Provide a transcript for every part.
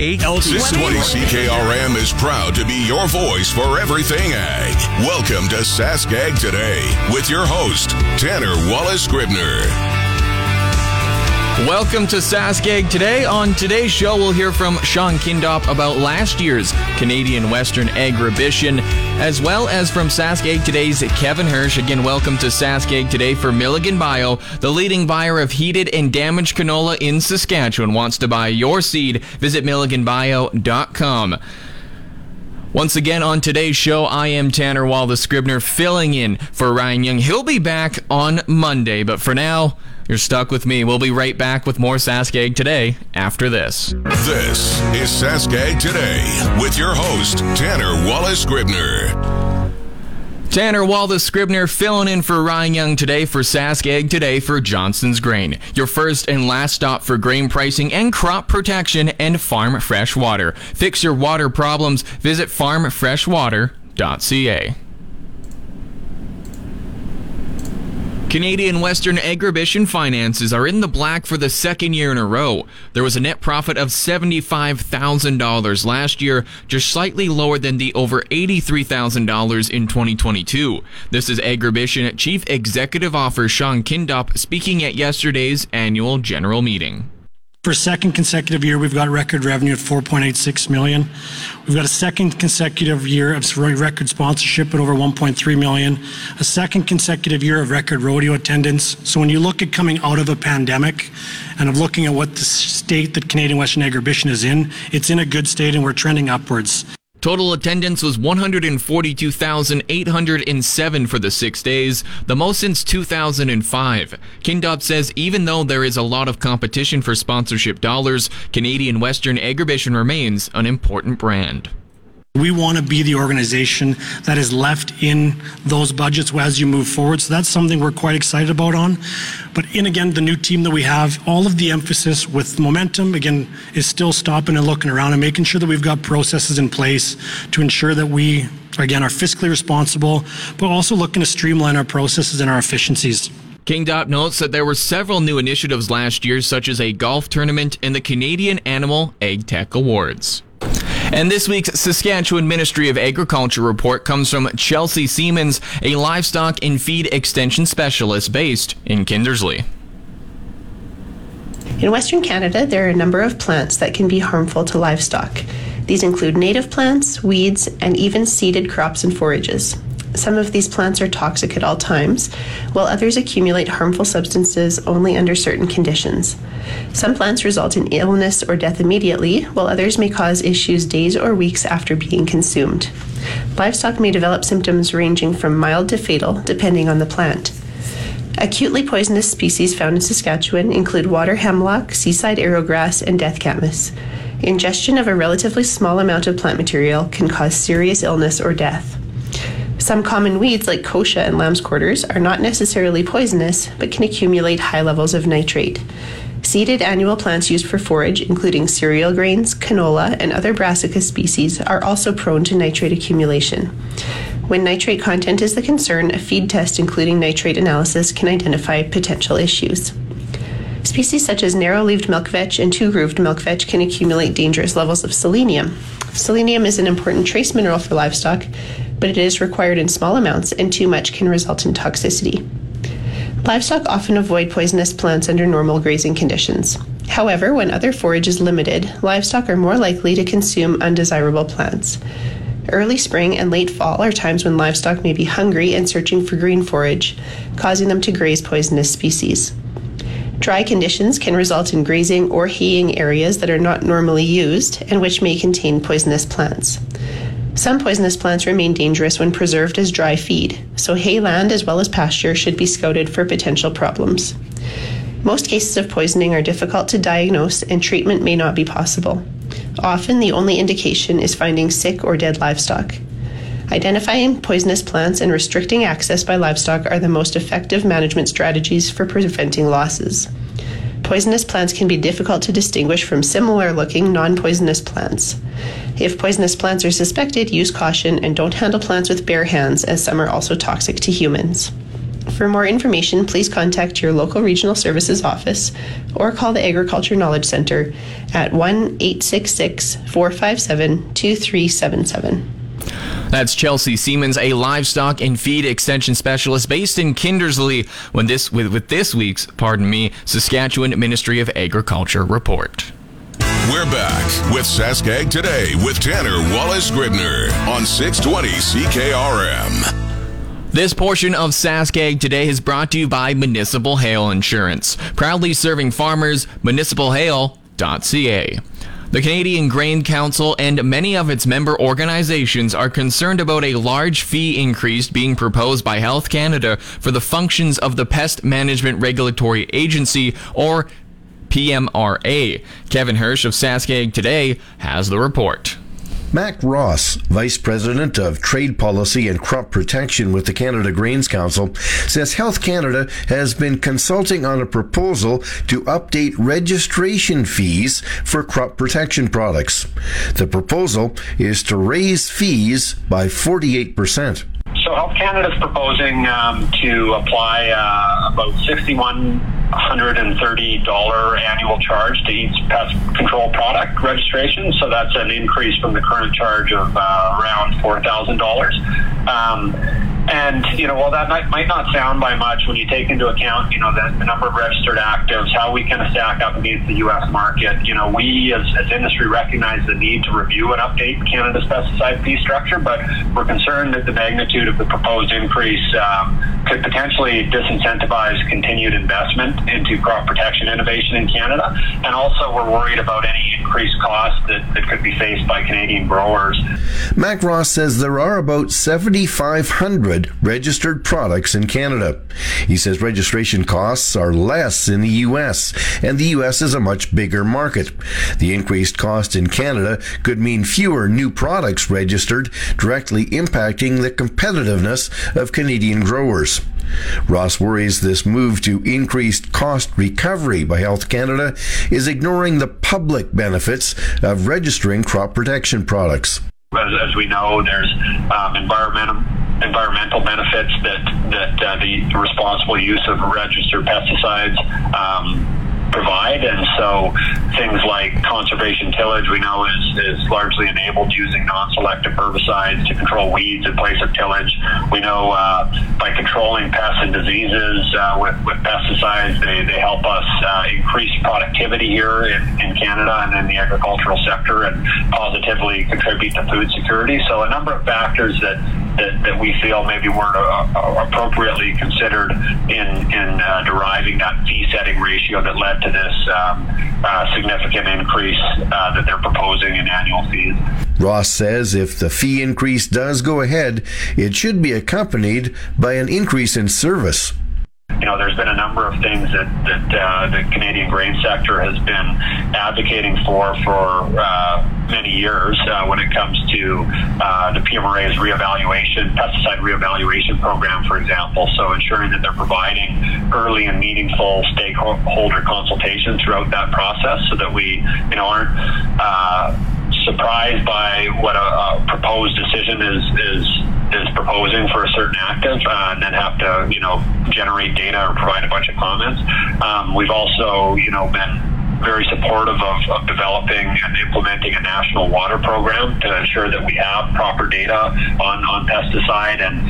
620 CKRM is proud to be your voice for everything ag. Welcome to Sask Ag Today with your host, Tanner Wallace-Scribner. Welcome to Sask Ag Today. On today's show, we'll hear from Sean Kindop about last year's Canadian Western Agribition, as well as from Sask Ag Today's Kevin Hirsch. Again, welcome to Sask Ag Today for Milligan Bio, the leading buyer of heated and damaged canola in Saskatchewan. Wants to buy your seed? Visit milliganbio.com. Once again on today's show, I am Tanner Wallace-Scribner filling in for Ryan Young. He'll be back on Monday, but for now, you're stuck with me. We'll be right back with more Sask Ag Today after this. This is Sask Ag Today with your host, Tanner Wallace-Scribner. Tanner Wallace-Scribner filling in for Ryan Young today for Sask Ag Today for Johnson's Grain, your first and last stop for grain pricing and crop protection and farm fresh water. Fix your water problems. Visit farmfreshwater.ca. Canadian Western Agribition finances are in the black for the second year in a row. There was a net profit of $75,000 last year, just slightly lower than the over $83,000 in 2022. This is Agribition Chief Executive Officer Sean Kindop speaking at yesterday's annual general meeting. For a second consecutive year, we've got record revenue at $4.86 million. We've got a second consecutive year of record sponsorship at over $1.3 million. A second consecutive year of record rodeo attendance. So when you look at coming out of a pandemic and of looking at what the state that Canadian Western Agribition is in, it's in a good state and we're trending upwards. Total attendance was 142,807 for the 6 days, the most since 2005. Kindop says even though there is a lot of competition for sponsorship dollars, Canadian Western Agribition remains an important brand. We want to be the organization that is left in those budgets as you move forward. So that's something we're quite excited about on. But again, the new team that we have, all of the emphasis with momentum, again, is still stopping and looking around and making sure that we've got processes in place to ensure that we, again, are fiscally responsible, but also looking to streamline our processes and our efficiencies. Kindop notes that there were several new initiatives last year, such as a golf tournament and the Canadian Animal Ag Tech Awards. And this week's Saskatchewan Ministry of Agriculture report comes from Chelsea Siemens, a livestock and feed extension specialist based in Kindersley. In Western Canada, there are a number of plants that can be harmful to livestock. These include native plants, weeds, and even seeded crops and forages. Some of these plants are toxic at all times, while others accumulate harmful substances only under certain conditions. Some plants result in illness or death immediately, while others may cause issues days or weeks after being consumed. Livestock may develop symptoms ranging from mild to fatal, depending on the plant. Acutely poisonous species found in Saskatchewan include water hemlock, seaside arrowgrass, and death camas. Ingestion of a relatively small amount of plant material can cause serious illness or death. Some common weeds like kochia and lamb's quarters are not necessarily poisonous, but can accumulate high levels of nitrate. Seeded annual plants used for forage, including cereal grains, canola, and other brassica species, are also prone to nitrate accumulation. When nitrate content is the concern, a feed test including nitrate analysis can identify potential issues. Species such as narrow-leaved milk vetch and two-grooved milk vetch can accumulate dangerous levels of selenium. Selenium is an important trace mineral for livestock, but it is required in small amounts, and too much can result in toxicity. Livestock often avoid poisonous plants under normal grazing conditions. However, when other forage is limited, livestock are more likely to consume undesirable plants. Early spring and late fall are times when livestock may be hungry and searching for green forage, causing them to graze poisonous species. Dry conditions can result in grazing or haying areas that are not normally used and which may contain poisonous plants. Some poisonous plants remain dangerous when preserved as dry feed, so hayland as well as pasture should be scouted for potential problems. Most cases of poisoning are difficult to diagnose and treatment may not be possible. Often the only indication is finding sick or dead livestock. Identifying poisonous plants and restricting access by livestock are the most effective management strategies for preventing losses. Poisonous plants can be difficult to distinguish from similar-looking non-poisonous plants. If poisonous plants are suspected, use caution and don't handle plants with bare hands, as some are also toxic to humans. For more information, please contact your local regional services office or call the Agriculture Knowledge Centre at 1-866-457-2377. That's Chelsea Siemens, a livestock and feed extension specialist based in Kindersley, with this week's Saskatchewan Ministry of Agriculture report. We're back with Saskag Today with Tanner Wallace-Gridner on 620 CKRM. This portion of Saskag Today is brought to you by Municipal Hail Insurance, proudly serving farmers. municipalhail.ca. The Canadian Grain Council and many of its member organizations are concerned about a large fee increase being proposed by Health Canada for the functions of the Pest Management Regulatory Agency, or PMRA. Kevin Hirsch of Saskag Today has the report. Mac Ross, Vice President of Trade Policy and Crop Protection with the Canada Grains Council, says Health Canada has been consulting on a proposal to update registration fees for crop protection products. The proposal is to raise fees by 48%. So Health Canada is proposing to apply about $6,130 annual charge to each pest control product registration. So that's an increase from the current charge of around $4,000. And, while that might not sound by much when you take into account, the number of registered actives, how we kind of stack up against the U.S. market, we as industry recognize the need to review and update Canada's pesticide fee structure, but we're concerned that the magnitude of the proposed increase could potentially disincentivize continued investment into crop protection innovation in Canada. And also we're worried about any increased costs that could be faced by Canadian growers. Mac Ross says there are about 7,500 registered products in Canada. He says registration costs are less in the U.S., and the U.S. is a much bigger market. The increased cost in Canada could mean fewer new products registered, directly impacting the competitiveness of Canadian growers. Ross worries this move to increased cost recovery by Health Canada is ignoring the public benefits of registering crop protection products. As we know, there's environmental benefits that the responsible use of registered pesticides provide, and so things like conservation tillage we know is largely enabled using non-selective herbicides to control weeds in place of tillage. We know by controlling pests and diseases with pesticides, they help us increase productivity here in Canada and in the agricultural sector, and positively contribute to food security. So a number of factors that we feel maybe weren't appropriately considered in deriving that fee setting ratio that led to this significant increase that they're proposing in annual fees. Ross says if the fee increase does go ahead, it should be accompanied by an increase in service. There's been a number of things that the Canadian grain sector has been advocating for many years when it comes to the PMRA's pesticide reevaluation program, for example. So ensuring that they're providing early and meaningful stakeholder consultation throughout that process, so that we aren't surprised by what a proposed decision is proposing for a certain active and then have to generate data or provide a bunch of comments. We've also been very supportive of developing and implementing a national water program to ensure that we have proper data on pesticide, and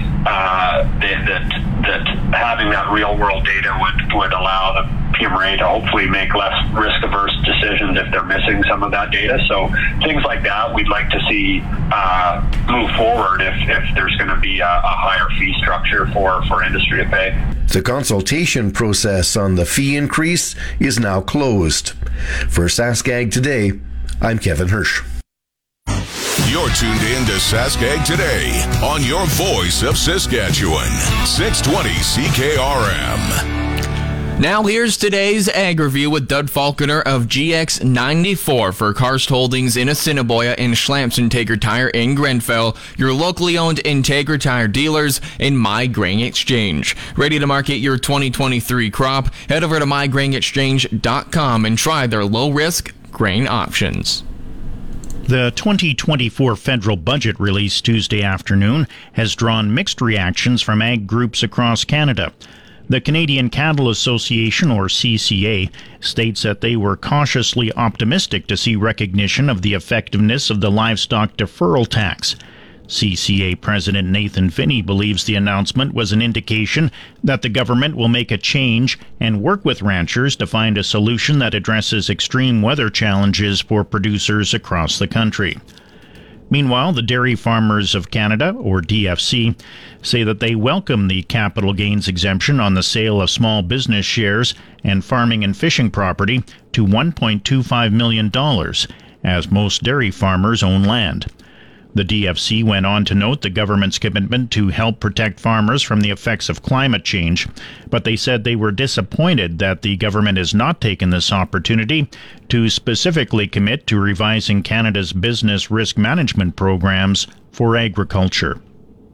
that having that real world data would allow the PMRA to hopefully make less risk-averse decisions if they're missing some of that data. So things like that we'd like to see move forward if there's going to be a higher fee structure for industry to pay. The consultation process on the fee increase is now closed. For Saskag Today, I'm Kevin Hirsch. You're tuned in to Saskag Today on your voice of Saskatchewan, 620 CKRM. Now here's today's Ag Review with Doug Falconer of GX94 for Karst Holdings in Assiniboia and Schlamps Integra Tire in Grenfell, your locally owned Integra Tire dealers in My Grain Exchange. Ready to market your 2023 crop? Head over to mygrainexchange.com and try their low-risk grain options. The 2024 federal budget released Tuesday afternoon has drawn mixed reactions from ag groups across Canada. The Canadian Cattle Association, or CCA, states that they were cautiously optimistic to see recognition of the effectiveness of the livestock deferral tax. CCA President Nathan Finney believes the announcement was an indication that the government will make a change and work with ranchers to find a solution that addresses extreme weather challenges for producers across the country. Meanwhile, the Dairy Farmers of Canada, or DFC, say that they welcome the capital gains exemption on the sale of small business shares and farming and fishing property to $1.25 million, as most dairy farmers own land. The DFC went on to note the government's commitment to help protect farmers from the effects of climate change, but they said they were disappointed that the government has not taken this opportunity to specifically commit to revising Canada's business risk management programs for agriculture.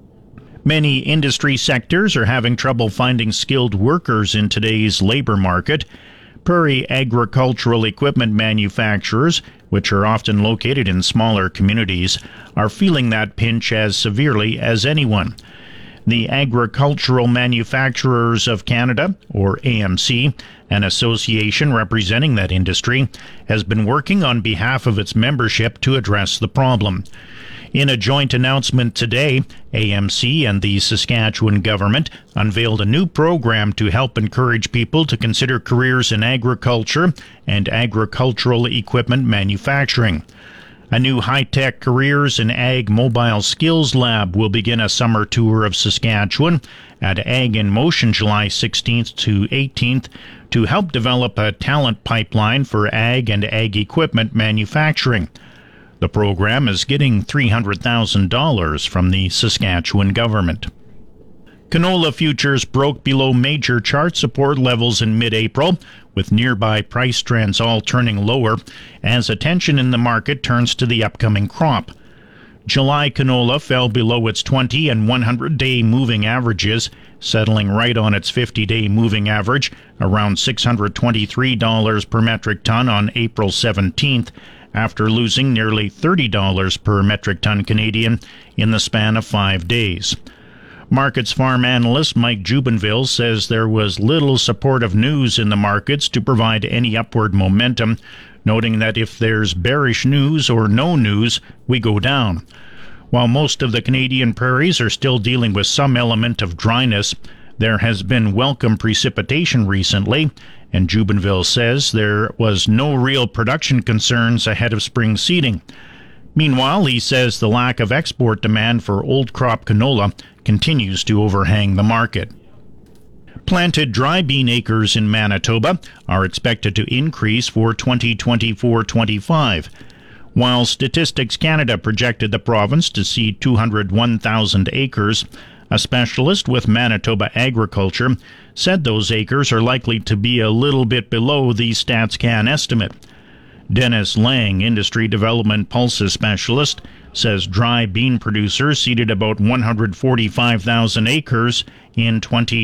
Many industry sectors are having trouble finding skilled workers in today's labor market. Prairie agricultural equipment manufacturers, which are often located in smaller communities, are feeling that pinch as severely as anyone. The Agricultural Manufacturers of Canada, or AMC, an association representing that industry, has been working on behalf of its membership to address the problem. In a joint announcement today, AMC and the Saskatchewan government unveiled a new program to help encourage people to consider careers in agriculture and agricultural equipment manufacturing. A new high-tech careers in ag mobile skills lab will begin a summer tour of Saskatchewan at Ag in Motion July 16th to 18th to help develop a talent pipeline for ag and ag equipment manufacturing. The program is getting $300,000 from the Saskatchewan government. Canola futures broke below major chart support levels in mid-April, with nearby price trends all turning lower as attention in the market turns to the upcoming crop. July canola fell below its 20 and 100-day moving averages, settling right on its 50-day moving average, around $623 per metric ton on April 17th, after losing nearly $30 per metric ton Canadian in the span of 5 days. Markets farm analyst Mike Jubenville says there was little supportive news in the markets to provide any upward momentum, noting that if there's bearish news or no news, we go down. While most of the Canadian prairies are still dealing with some element of dryness, there has been welcome precipitation recently, and Jubenville says there was no real production concerns ahead of spring seeding. Meanwhile, he says the lack of export demand for old crop canola continues to overhang the market. Planted dry bean acres in Manitoba are expected to increase for 2024-25. While Statistics Canada projected the province to see 201,000 acres, a specialist with Manitoba Agriculture said those acres are likely to be a little bit below the StatsCan estimate. Dennis Lang, Industry Development Pulses Specialist, says dry bean producers seeded about 145,000 acres in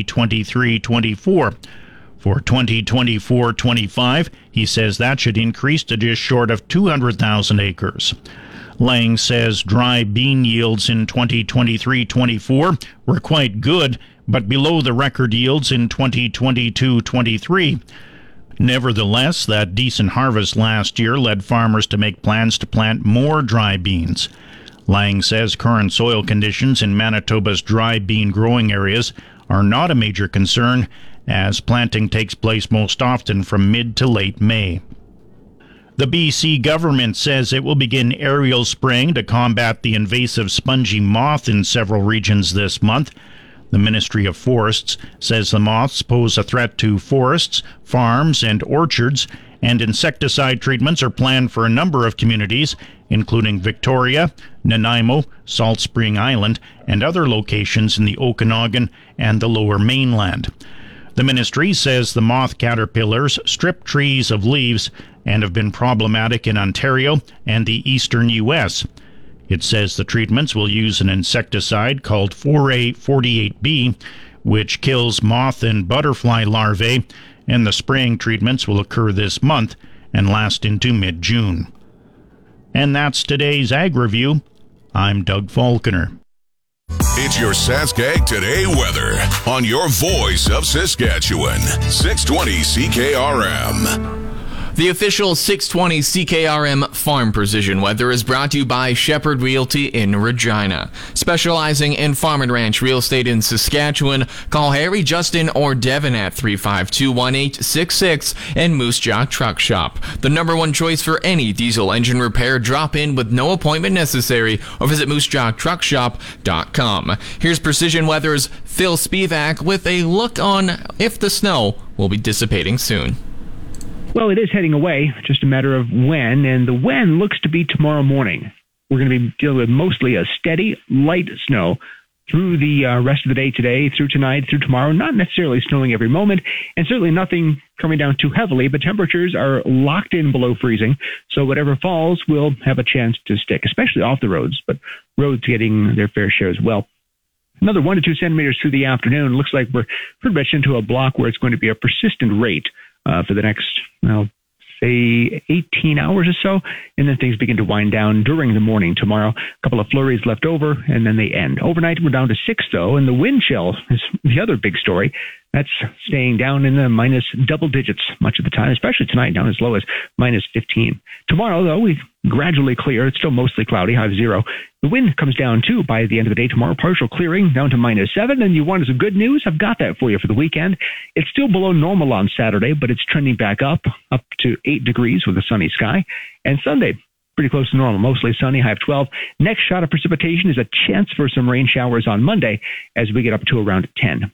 2023-24. For 2024-25, he says that should increase to just short of 200,000 acres. Lang says dry bean yields in 2023-24 were quite good, but below the record yields in 2022-23. Nevertheless, that decent harvest last year led farmers to make plans to plant more dry beans. Lang says current soil conditions in Manitoba's dry bean growing areas are not a major concern, as planting takes place most often from mid to late May. The BC government says it will begin aerial spraying to combat the invasive spongy moth in several regions this month. The Ministry of Forests says the moths pose a threat to forests, farms, and orchards, and insecticide treatments are planned for a number of communities, including Victoria, Nanaimo, Salt Spring Island, and other locations in the Okanagan and the Lower Mainland. The ministry says the moth caterpillars strip trees of leaves and have been problematic in Ontario and the eastern U.S. It says the treatments will use an insecticide called 4A48B, which kills moth and butterfly larvae, and the spraying treatments will occur this month and last into mid-June. And that's today's Ag Review. I'm Doug Falconer. It's your Saskag Today weather on your voice of Saskatchewan, 620 CKRM. The official 620 CKRM Farm Precision Weather is brought to you by Shepherd Realty in Regina. Specializing in farm and ranch real estate in Saskatchewan, call Harry, Justin, or Devin at 352-1866 and Moose Jaw Truck Shop. The number one choice for any diesel engine repair. Drop in with no appointment necessary or visit moosejawtruckshop.com. Here's Precision Weather's Phil Spivak with a look on if the snow will be dissipating soon. Well, it is heading away, just a matter of when, and the when looks to be tomorrow morning. We're going to be dealing with mostly a steady, light snow through the rest of the day today, through tonight, through tomorrow. Not necessarily snowing every moment, and certainly nothing coming down too heavily, but temperatures are locked in below freezing, so whatever falls will have a chance to stick, especially off the roads, but roads getting their fair share as well. Another 1 to 2 centimeters through the afternoon. Looks like we're pretty much into a block where it's going to be a persistent rate for the next, say 18 hours or so, and then things begin to wind down during the morning tomorrow. A couple of flurries left over, and then they end. Overnight, we're down to 6, though, and the wind chill is the other big story. That's staying down in the minus double digits much of the time, especially tonight, down as low as minus 15. Tomorrow, though, we gradually clear. It's still mostly cloudy, high of 0. The wind comes down, too, by the end of the day tomorrow. Partial clearing down to minus 7. And you wanted some good news? I've got that for you for the weekend. It's still below normal on Saturday, but it's trending back up to 8 degrees with a sunny sky. And Sunday, pretty close to normal, mostly sunny, high of 12. Next shot of precipitation is a chance for some rain showers on Monday as we get up to around 10.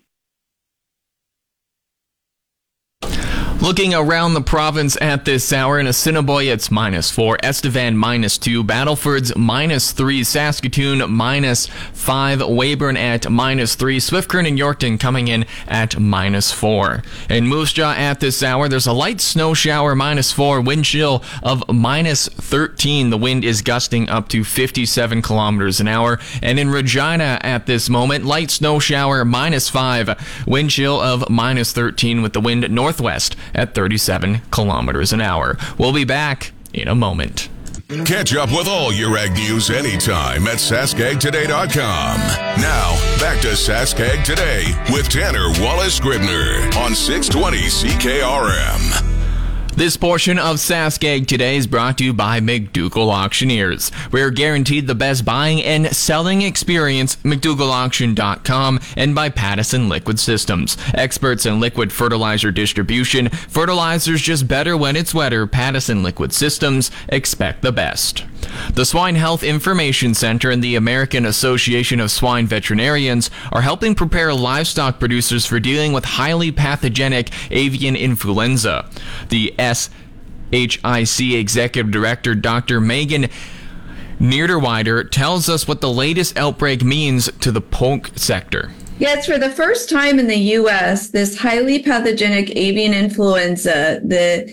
Looking around the province at this hour, in Assiniboia it's -4, Estevan -2, Battleford's -3, Saskatoon -5, Weyburn at -3, Swift Current and Yorkton coming in at -4. In Moose Jaw at this hour, there's a light snow shower, -4, wind chill of -13. The wind is gusting up to 57 kilometers an hour. And in Regina at this moment, light snow shower, -5, wind chill of -13 with the wind northwest at 37 kilometers an hour. We'll be back in a moment. Catch up with all your ag news anytime at saskagtoday.com. Now, back to Saskag Today with Tanner Wallace-Scribner on 620 CKRM. This portion of Saskag Today is brought to you by McDougall Auctioneers. We're guaranteed the best buying and selling experience, McDougallAuction.com, and by Pattison Liquid Systems. Experts in liquid fertilizer distribution. Fertilizer's just better when it's wetter. Pattison Liquid Systems. Expect the best. The Swine Health Information Center and the American Association of Swine Veterinarians are helping prepare livestock producers for dealing with highly pathogenic avian influenza. The SHIC Executive Director Dr. Megan Niederwider tells us what the latest outbreak means to the pork sector. Yes, for the first time in the U.S., this highly pathogenic avian influenza, the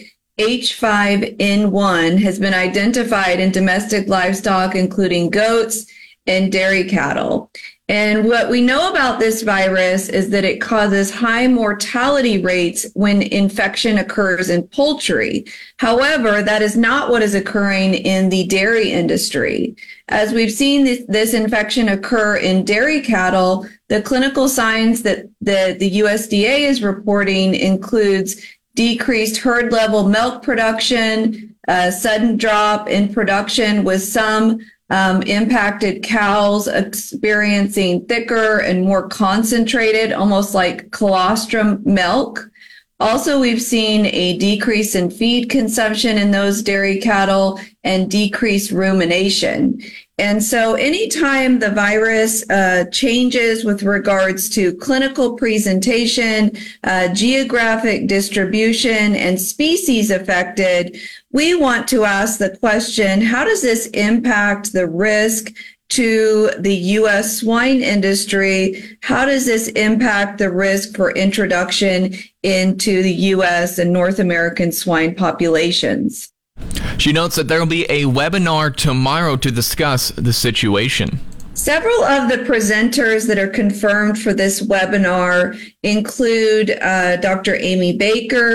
H5N1, has been identified in domestic livestock, including goats and dairy cattle. And what we know about this virus is that it causes high mortality rates when infection occurs in poultry. However, that is not what is occurring in the dairy industry. As we've seen this infection occur in dairy cattle, the clinical signs that the USDA is reporting includes decreased herd level milk production, a sudden drop in production with some impacted cows experiencing thicker and more concentrated, almost like colostrum milk. Also, we've seen a decrease in feed consumption in those dairy cattle and decreased rumination. And so anytime the virus changes with regards to clinical presentation, geographic distribution, and species affected, we want to ask the question, how does this impact the risk to the U.S. swine industry? How does this impact the risk for introduction into the U.S. and North American swine populations? She notes that there will be a webinar tomorrow to discuss the situation. Several of the presenters that are confirmed for this webinar include Dr. Amy Baker,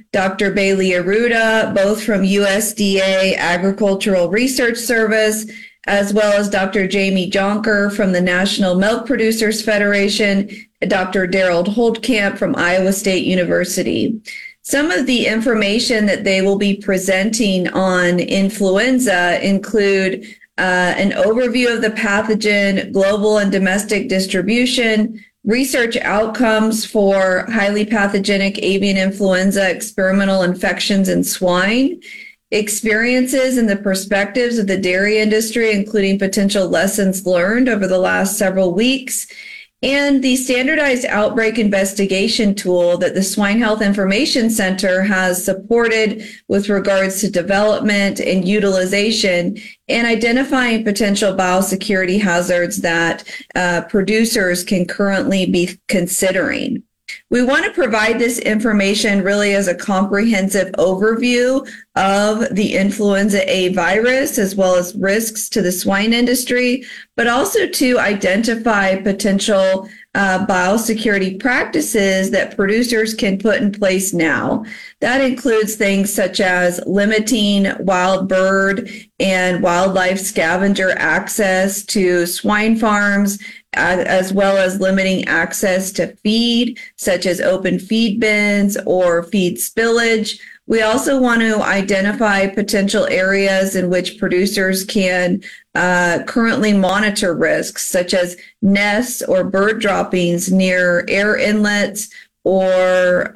Dr. Bailey Arruda, both from USDA Agricultural Research Service, as well as Dr. Jamie Jonker from the National Milk Producers Federation, Dr. Daryl Holtkamp from Iowa State University. Some of the information that they will be presenting on influenza include an overview of the pathogen, global and domestic distribution, research outcomes for highly pathogenic avian influenza experimental infections in swine, experiences and the perspectives of the dairy industry, including potential lessons learned over the last several weeks, and the standardized outbreak investigation tool that the Swine Health Information Center has supported with regards to development and utilization and identifying potential biosecurity hazards that producers can currently be considering. We want to provide this information really as a comprehensive overview of the influenza A virus, as well as risks to the swine industry, but also to identify potential biosecurity practices that producers can put in place now. That includes things such as limiting wild bird and wildlife scavenger access to swine farms, as well as limiting access to feed, such as open feed bins or feed spillage. We also want to identify potential areas in which producers can currently monitor risks, such as nests or bird droppings near air inlets or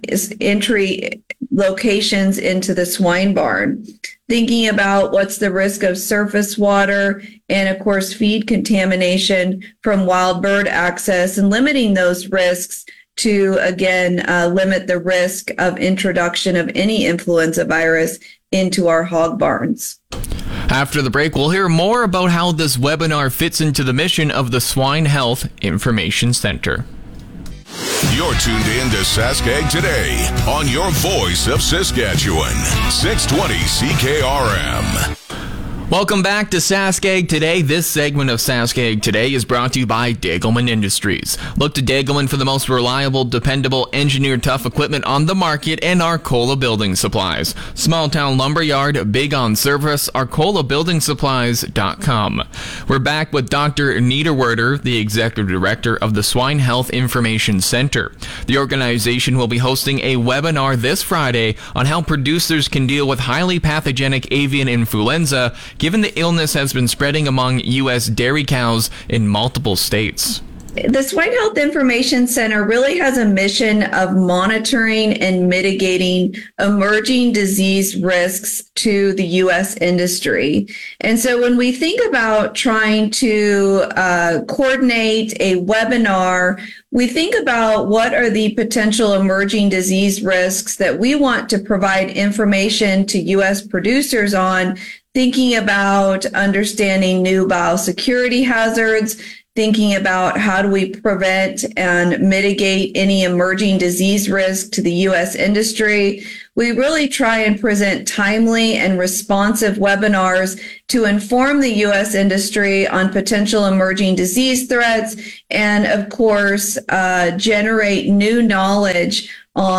entry locations into the swine barn. Thinking about what's the risk of surface water and, of course, feed contamination from wild bird access, and limiting those risks to, again, limit the risk of introduction of any influenza virus into our hog barns. After the break, we'll hear more about how this webinar fits into the mission of the Swine Health Information Center. You're tuned in to Saskag Today on your voice of Saskatchewan, 620 CKRM. Welcome back to Saskag Today. This segment of Saskag Today is brought to you by Degelman Industries. Look to Degelman for the most reliable, dependable, engineered tough equipment on the market and Arcola Building Supplies. Small town lumberyard, big on service, arcolabuildingsupplies.com. We're back with Dr. Niederwerder, the Executive Director of the Swine Health Information Center. The organization will be hosting a webinar this Friday on how producers can deal with highly pathogenic avian influenza, given the illness has been spreading among U.S. dairy cows in multiple states. The Swine Health Information Center really has a mission of monitoring and mitigating emerging disease risks to the U.S. industry. And so when we think about trying to coordinate a webinar, we think about what are the potential emerging disease risks that we want to provide information to U.S. producers on, thinking about understanding new biosecurity hazards, thinking about how do we prevent and mitigate any emerging disease risk to the U.S. industry. We really try and present timely and responsive webinars to inform the U.S. industry on potential emerging disease threats and, of course, generate new knowledge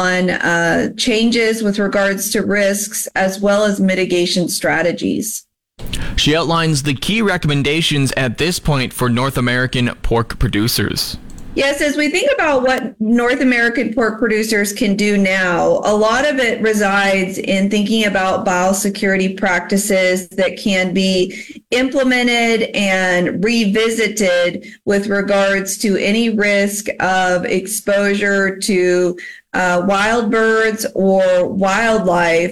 on changes with regards to risks as well as mitigation strategies. She outlines the key recommendations at this point for North American pork producers. Yes, as we think about what North American pork producers can do now, a lot of it resides in thinking about biosecurity practices that can be implemented and revisited with regards to any risk of exposure to wild birds or wildlife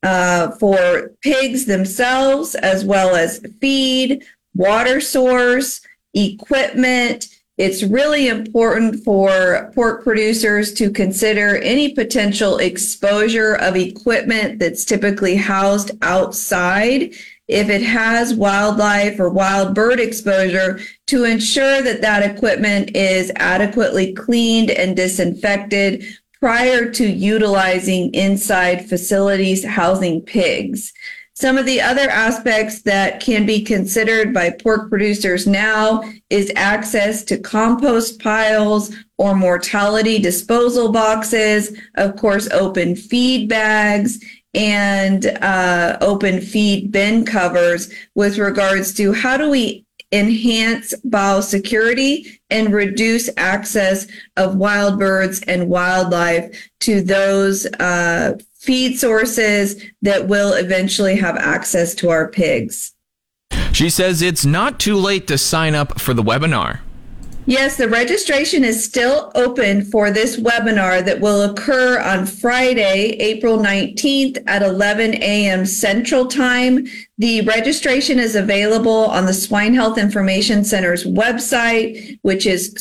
for pigs themselves, as well as feed, water source, equipment. It's really important for pork producers to consider any potential exposure of equipment that's typically housed outside. If it has wildlife or wild bird exposure, to ensure that that equipment is adequately cleaned and disinfected prior to utilizing inside facilities housing pigs. Some of the other aspects that can be considered by pork producers now is access to compost piles or mortality disposal boxes, of course, open feed bags, and open feed bin covers with regards to how do we enhance biosecurity and reduce access of wild birds and wildlife to those feed sources that will eventually have access to our pigs. She says it's not too late to sign up for the webinar. Yes, the registration is still open for this webinar that will occur on Friday, April 19th at 11 a.m. Central Time. The registration is available on the Swine Health Information Center's website, which is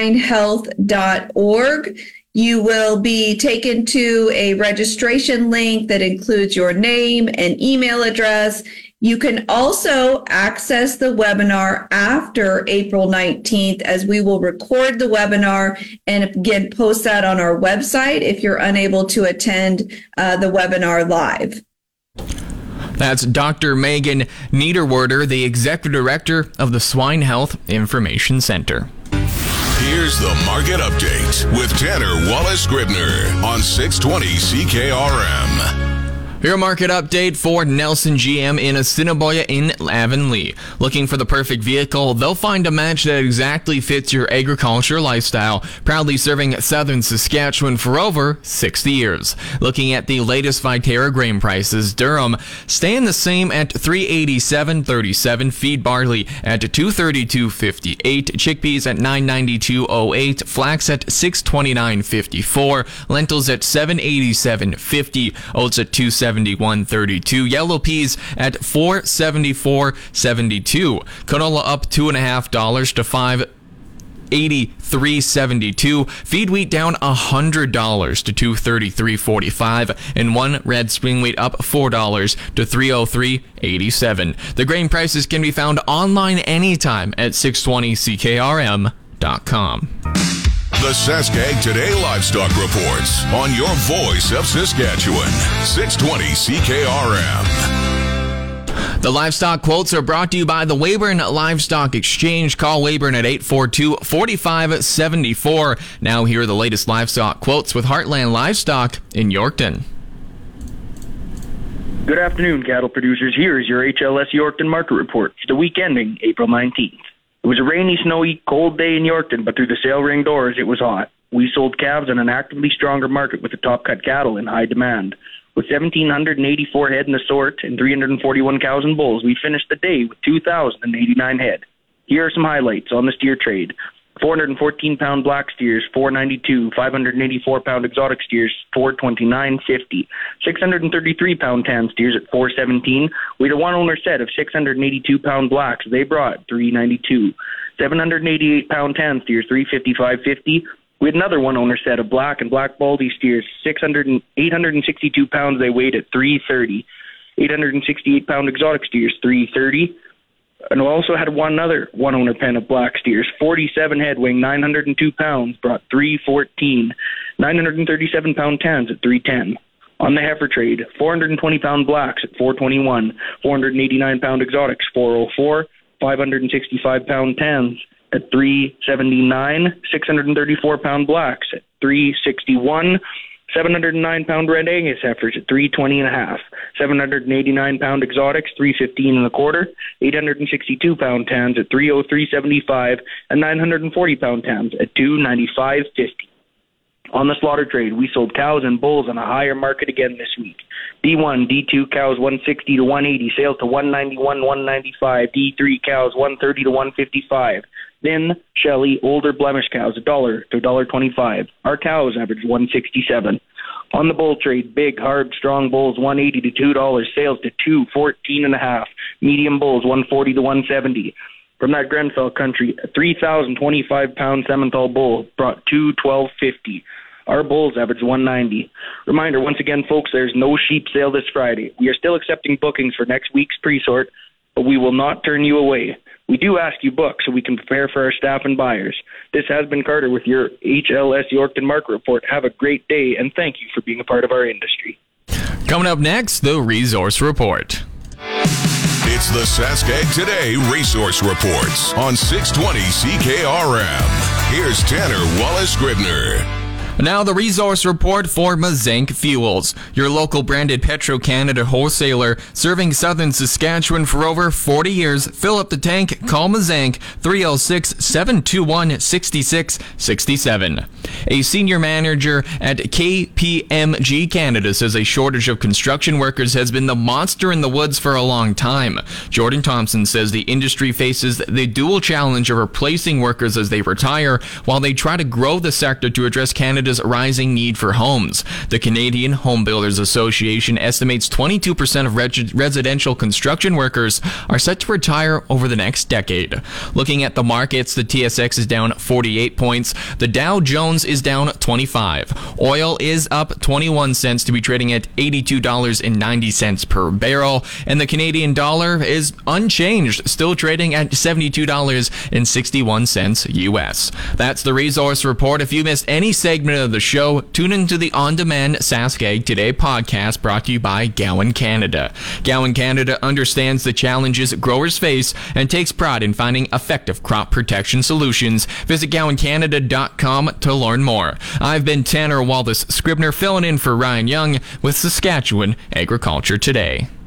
swinehealth.org. You will be taken to a registration link that includes your name and email address. You can also access the webinar after April 19th, as we will record the webinar and again post that on our website if you're unable to attend the webinar live. That's Dr. Megan Niederwerder, the Executive Director of the Swine Health Information Center. Here's the Market Update with Tanner Wallace-Scribner on 620 CKRM. Your market update for Nelson GM in Assiniboia in Avonlea. Looking for the perfect vehicle? They'll find a match that exactly fits your agriculture lifestyle. Proudly serving southern Saskatchewan for over 60 years. Looking at the latest Viterra grain prices, Durham staying the same at $387.37. Feed barley at $232.58. Chickpeas at $992.08. Flax at $629.54. Lentils at $787.50. Oats at $271.32. Yellow peas at $474.72. Canola up $2.50 to $583.72. Feed wheat down $100 to $233.45, and one red spring wheat up $4 to $303.87. The grain prices can be found online anytime at 620ckrm.com. The Saskag Today Livestock Reports on your voice of Saskatchewan, 620 CKRM. The livestock quotes are brought to you by the Weyburn Livestock Exchange. Call Weyburn at 842-4574. Now here are the latest livestock quotes with Heartland Livestock in Yorkton. Good afternoon, cattle producers. Here is your HLS Yorkton Market Report for the week ending April 19th. It was a rainy, snowy, cold day in Yorkton, but through the sale ring doors, it was hot. We sold calves in an actively stronger market with the top-cut cattle in high demand. With 1,784 head in the sort and 341 cows and bulls, we finished the day with 2,089 head. Here are some highlights on the steer trade. 414-pound black steers, $492. 584-pound exotic steers, $429.50. 633-pound tan steers at $417. We had a one-owner set of 682-pound blacks. They brought $392. 788-pound tan steers, $355.50. We had another one-owner set of black and black baldy steers, 862 pounds. They weighed at $330. 868-pound exotic steers, $330. And we also had one other one-owner pen of black steers, 47 head weighing 902 pounds, brought $314. 937-pound tans at $310. On the heifer trade, 420-pound blacks at $421. 489-pound exotics, $404. 565-pound tans at $379. 634-pound blacks at $361. 709-pound red Angus heifers at $320.5. 789-pound exotics, $315.25. 862-pound tans at $303.75, and 940-pound tans at $295.50. On the slaughter trade, we sold cows and bulls on a higher market again this week. D1, D2 cows 160 to 180, sales to 191, 195. D3 cows 130 to 155. Thin, Shelly, older blemish cows $1 to $1.25. Our cows average 167. On the bull trade, big, hard, strong bulls 180 to $2, sales to 214.5. Medium bulls 140 to 170. From that Grenfell country, a 3,025-pound Simmental bull brought $212.50. Our bulls average 190. Reminder, once again, folks, there's no sheep sale this Friday. We are still accepting bookings for next week's pre-sort, but we will not turn you away. We do ask you book so we can prepare for our staff and buyers. This has been Carter with your HLS Yorkton Market Report. Have a great day, and thank you for being a part of our industry. Coming up next, the Resource Report. It's the Saskag Today Resource Reports on 620 CKRM. Here's Tanner Wallace-Scribner. Now the resource report for Mazank Fuels, your local branded Petro-Canada wholesaler serving southern Saskatchewan for over 40 years. Fill up the tank, call Mazank 306-721-6667. A senior manager at KPMG Canada says a shortage of construction workers has been the monster in the woods for a long time. Jordan Thompson says the industry faces the dual challenge of replacing workers as they retire while they try to grow the sector to address Canada's rising need for homes. The Canadian Home Builders Association estimates 22% of residential construction workers are set to retire over the next decade. Looking at the markets, the TSX is down 48 points. The Dow Jones is down 25. Oil is up 21 cents to be trading at $82.90 per barrel. And the Canadian dollar is unchanged, still trading at $72.61 US. That's the resource report. If you missed any segment of the show, tune into the on-demand Saskag Today podcast brought to you by Gowan Canada. Gowan Canada understands the challenges growers face and takes pride in finding effective crop protection solutions. Visit GowanCanada.com to learn more. I've been Tanner Wallace-Scribner filling in for Ryan Young with Saskatchewan Agriculture Today.